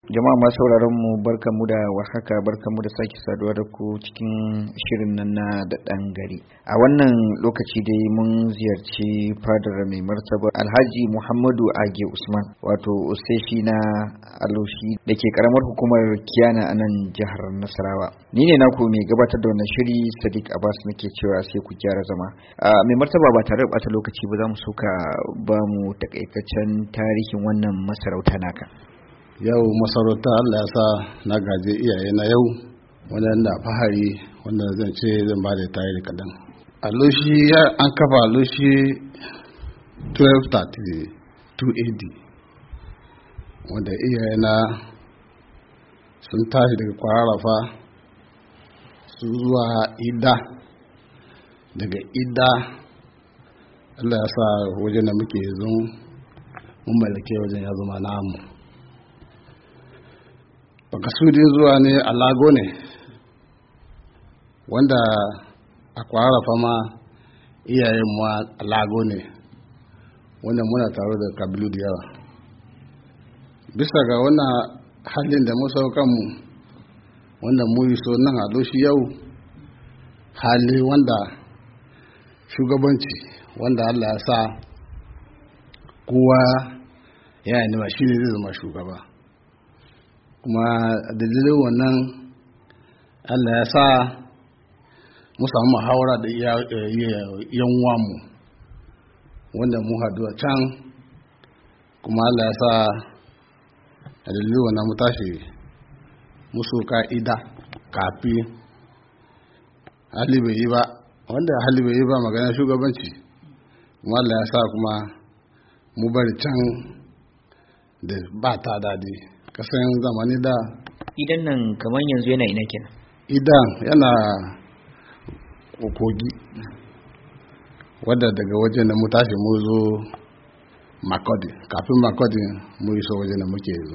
Jama'a masu sauraron mu barkamu da warhaka, barkamu da sake saduwa da ku cikin shirin nan na da ɗan gari. A wannan lokaci dai mun ziyarci fadar mai martaba Alhaji Muhammadu Age Usman, wato Osefi na Aloshi da ke karamar hukumar Kiyana a nan jihar Nasarawa. Ni ne naku mai gabatar da wannan shiri Sadiq Abbas nake cewa sai ku gyara zama. Mai martaba ba tare da ɓata lokaci ba za mu suka ba mu takaitaccen tarihin wannan masarauta naka. Yau masarauta Allah ya sa na gaje iyaye na yau wanda fahari wanda zan ce zan ba da tarihi kaɗan. Aloshi an kafa Aloshi 1232 AD wanda iyaye na sun tashi daga Kwararrafa su zuwa Ida, daga Ida Allah ya sa wajen da muke yanzu mun mallake wajen ya zama namu. Bakasudin zuwa ne a Lago ne wanda a Kwararrafa ma iyayen mu a Lago ne wanda muna tare da kabilu da yawa. Bisa ga wannan halin da musa kanmu wanda mu yi so nan Aloshi yau, hali wanda shugabanci wanda Allah ya sa kowa ya yi shi ne zai zama shugaba. Kuma dalilin wannan Allah ya sa mu samu muhawara da yan uwanmu wanda mu haɗu a can, kuma Allah ya sa a dalilin wannan mu tashi musu ka'ida kafi hali bai yi ba, wanda hali bai yi ba magana shugabanci, kuma Allah ya sa kuma mu bari can da ba ta dadi kasan zamani da. Idan nan kamar yanzu yana ina kenan? Idan yana kogi wadda daga wajen da mu tashi mu zo Makodi, kafin Makodi mu iso wajen da muke yanzu.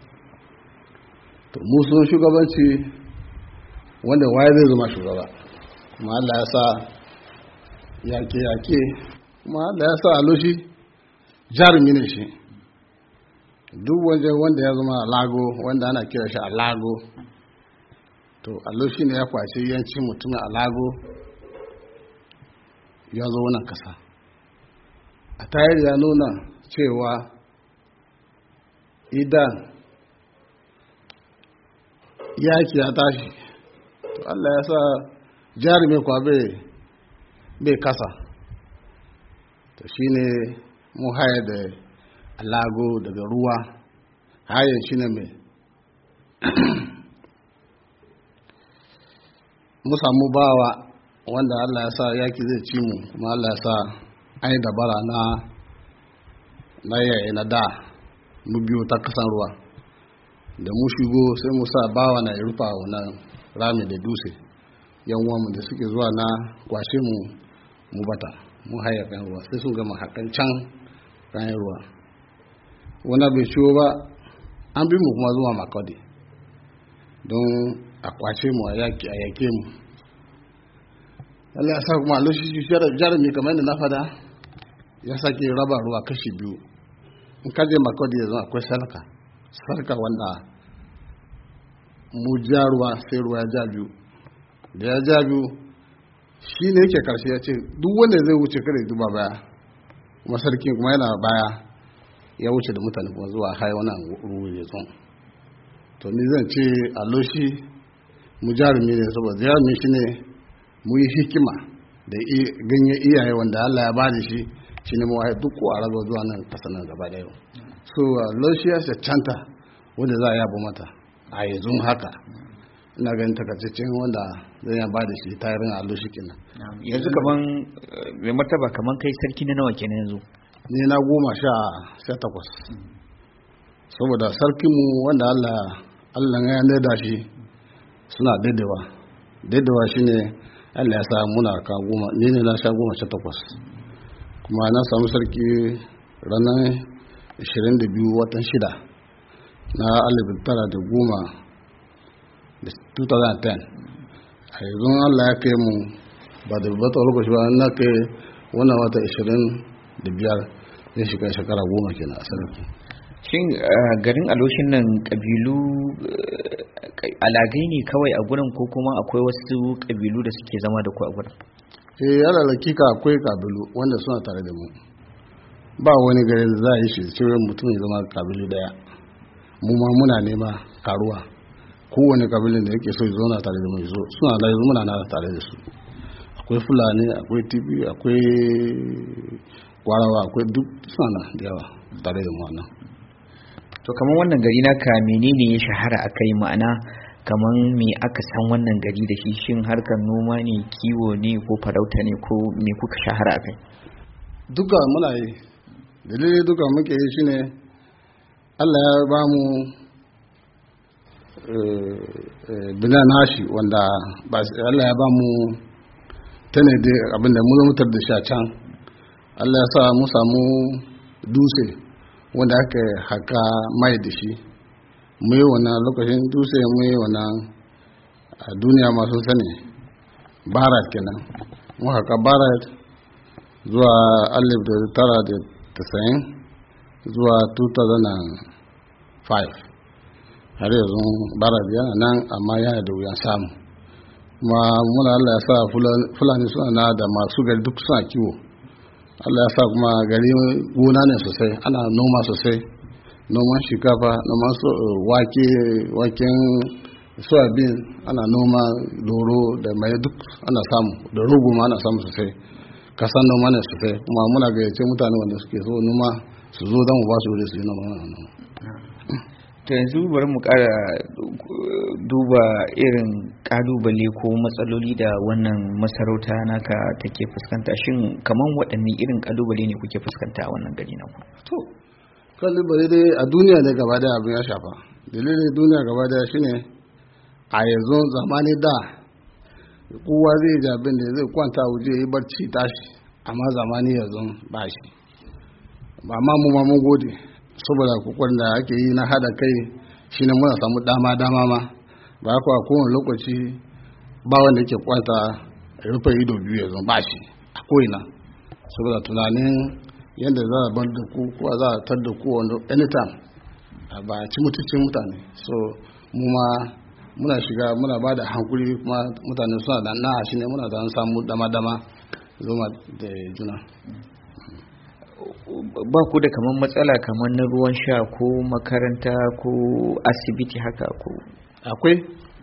To mu sun shugabanci wanda waye zai zama shugaba, kuma Allah ya sa yake kuma Allah ya sa Aloshi jarumi ne shi. Duk wanda ya zama a Lago, wanda ana kira shi a Lago, to Aloshi ne ya kwace yanci mutumin a Lago ya zo wannan kasa. A tarihi ya nuna cewa idan yaki ya tashi, to Allah ya sa jarumi kwa bai kasa, to shine mu haya da Lago daga ruwa hayan shi ne mai mu samu bawa wanda Allah ya sa yaki zai ci mu, kuma Allah ya sa an yi dabara na yayi na da mu biyo ta kasan ruwa da mu shigo sai mu sa bawa na rufa wannan rami da dutse. Yan uwanmu da suke zuwa na kwashe mu bata mu haya kan ruwa sai sun gama hakan can kayan ruwa wanda bai ciwo ba, an bi mu kuma zuwa Makodi don a kwace mu a yake mu. Allah ya sa kuma Aloshi jarumi kamar yadda na fada ya sake raba ruwa kashi biyu. In ka je Makodi yanzu akwai sarka wanda mu ja ruwa sai ruwa ya ja biyu, da ya ja biyu shi ne yake karshe ya ce duk wanda zai wuce kada ya duba baya, kuma sarkin kuma yana baya ya wuce da mutane kuma zuwa hai wannan ruwa ya zo. To ni zan ce Aloshi mu jarumi ne, saboda jarumi shi ne mu yi hikima da ganye iyaye wanda Allah ya bada shi ne mu waye duk ko arago zuwa nan kasan nan gaba da yau. So Aloshi ya canta wanda za a yabo mata a yanzu haka ina ganin takaitaccen wanda zan ya bada shi tayarin Aloshi kenan. Yanzu kaman mai martaba kaman kai sarki na nawa kenan yanzu? Ni na 18, saboda sarkinmu wanda Allah ya nada shi suna daidawa shi ne Allah ya sa muna ka 10, ni ne na sha 18, kuma na samu sarki ranar 22 watan 6 na 2010. A yanzu Allah ya kai mu ba da bata lokaci ba na kai wannan wata 25 zai shiga shekara 10 kenan a sarki. shin garin aloshin nan kabilu alagai ne kawai a gurin ko kuma akwai wasu kabilu da suke zama da ku a gurin? Yana hakika akwai kabilu wanda suna tare da mu, ba wani garin da za a yi shi cewa mutum ya zama kabilu daya. Mu ma muna nema karuwa, kowane kabilin da yake so ya zauna tare da mu zo, suna da yanzu muna na tare da su. Akwai Fulani, akwai Tibi, akwai Gwarawa, akwai duk suna da yawa tare da mu nan. To kamar wannan gari naka menene ya shahara akai, ma'ana kamar me aka san wannan gari da shi, shin harkar noma ne, kiwo ne, ko farauta ne, ko me kuka shahara akai? Duka muna yi, dalilin duka muke yi shine Allah ya ba mu bina nashi wanda Allah ya ba mu tane da abinda mu mutar da shi a can. Allah ya sa mu samu dutse wanda aka haka mai da shi, mu yi wannan lokacin dutse, mu yi wannan a duniya masu sani barat kenan. Mu haka barat zuwa 1990 zuwa 2005, har yanzu barat yana nan amma yana da wuyan samu. Kuma muna Allah ya sa Fulani suna na da masu gari duk suna kiwo. Allah ya sa kuma gari gona ne sosai, ana noma sosai, noman shinkafa, noman waken soyabin, ana noma doro da mai duk ana samu, da rogo ma ana samu sosai. Kasan noma ne sosai, kuma muna gayyace mutane wanda suke so noma su zo don mu ba su wuri su yi noma. To yanzu bari mu ƙara duba irin ƙalubale ko matsaloli da wannan masarauta naka take fuskanta. Shin kaman waɗanne irin ƙalubale ne kuke fuskanta a wannan gari naku? To ƙalubale dai a duniya ne gaba daya abin ya shafa. Dalilin duniya gaba daya shine a yanzu zamani da kowa zai ji abin da zai kwanta waje yi barci tashi, amma zamani yanzu ba shi. Ba ma mu ma mun gode saboda kokarin da ake yi na hada kai shine muna samu dama ma, ba kuwa kowane lokaci ba wanda yake kwanta rufe ido biyu yanzu ba shi a ko'ina, saboda tunanin yadda za a bar da ku ko za a tar da ku anytime ba ci mutuncin mutane. So mu ma muna shiga muna ba da hankuri, kuma mutane suna da na shi ne muna da samu dama zoma da juna. Ba ku da kamar matsala kamar na ruwan sha ko makaranta ko asibiti haka ko? Akwai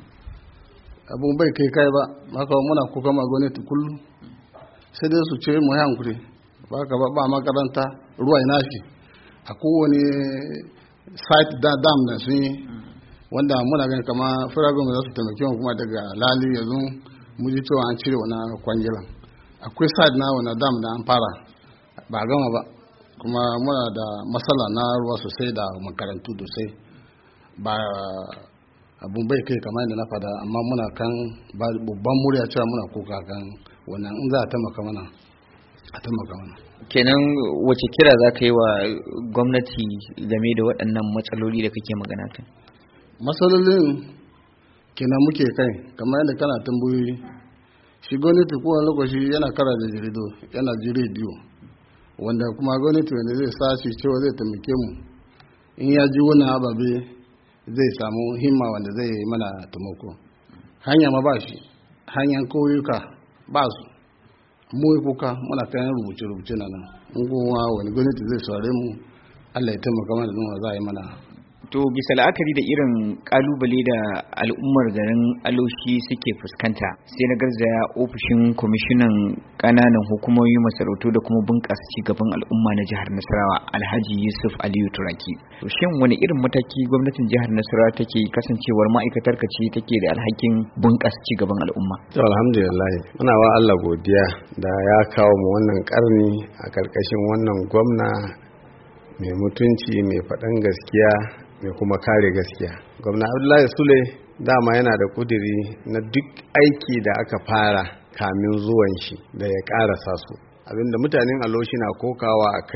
abun bai kai ba, maka muna kuka ma gwamnati kullum sai dai su ce mu hankuri, ba makaranta, ruwa ina shi a kowane site dam da sun yi, wanda muna ganin kama firagun da su taimaki kuma daga lali yanzu mu ji cewa an cire wani kwangilan. Akwai site na wani dam da an fara ba gama ba, kuma muna da matsala na ruwa sosai da makarantu sosai. Ba abun bai kai kamar yadda na fada, amma muna kan babban murya cewa muna kuka kan wannan, in za a taimaka mana a taimaka mana. Kenan wace kira za ka yi wa gwamnati game da waɗannan matsaloli da kake magana kai? Matsalolin kenan muke kai, kamar yadda kana tambayoyi, shi gwamnati kowane lokaci yana kara da jaridu, yana ji rediyo, wanda kuma gwamnati wanda zai sashi cewa zai taimake mu, in ya ji wani ababe zai samu himma wanda zai yi mana taimako. Hanya ma ba shi, hanyar koyuka ba su, mu yi kuka muna kayan rubuce-rubuce na nan, in kuma wani gwamnati zai saurare mu, Allah ya taimaka mana don za a yi mana. To bisa la'akari da irin kalubale da al'ummar garin Aloshi suke fuskanta, sai na garzaya ofishin kwamishinan kananan hukumomi, masarautu da kuma bunƙasa cigaban al'umma na jihar Nasarawa, Alhaji Yusuf Aliyu Turaki. To shin wani irin mataki gwamnatin jihar Nasarawa take kasancewar ma'aikatar ka ce take da alhakin bunƙasa cigaban al'umma? To alhamdulillah muna wa Allah godiya da ya kawo mu wannan karni a karkashin wannan gwamna mai mutunci, mai faɗan gaskiya, mai kuma kare gaskiya. Gwamna Abdullahi Sule dama yana da kudiri na duk aiki da aka fara kamin zuwan shi da ya karasa su. Abinda mutanen Aloshi na kokawa a kai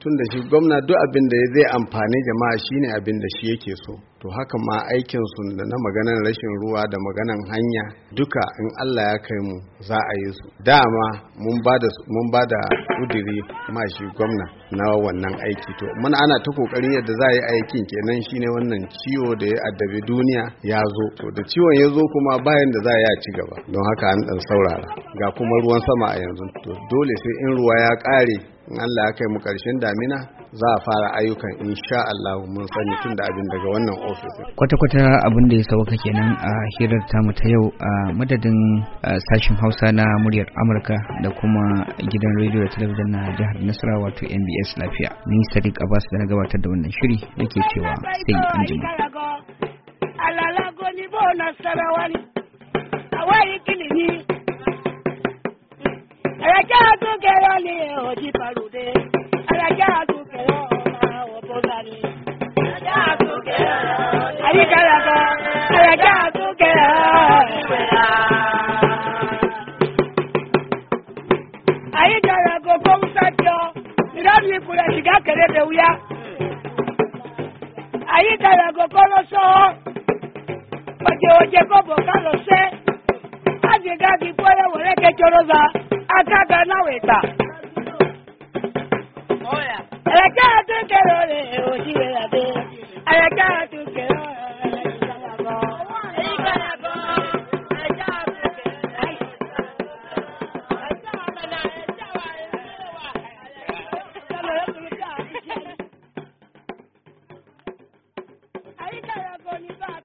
tun da shi gwamna duk abin da zai amfani jama'a shine abin da shi yake so. To haka ma aikin su da na maganan rashin ruwa da maganan hanya duka in Allah ya kai mu za a yi su. Dama mun ba da kudiri ma shi gwamna na wannan aiki. To mun ana ta kokarin yadda za a yi aikin kenan shine wannan ciwo da ya addabi duniya ya zo. To da ciwon ya zo kuma bayan da za a ci gaba. Don haka an dan saurara. Ga kuma ruwan sama a yanzu. To dole sai in ruwa ya kare in Allah ya kai mu karshen damina za a fara ayyukan insha Allah mun sani tun da abin daga wannan ofis. Kwata-kwata abin da ya sauka kenan a hirar tamu ta yau a madadin sashen Hausa na muryar Amurka da kuma gidan rediyo da talabijin na jihar Nasarawa wato MBS Lafiya. Ni Sadiq Abbas da na gabatar da wannan shiri yake cewa sai an jima. Ahí te la coco los ojos, porque oye como Carlos sé, ha llegado aquí puede volver que chorosa, acá ganaweta. Hola, a la cara tú que lo leo, si me la de, a la cara tú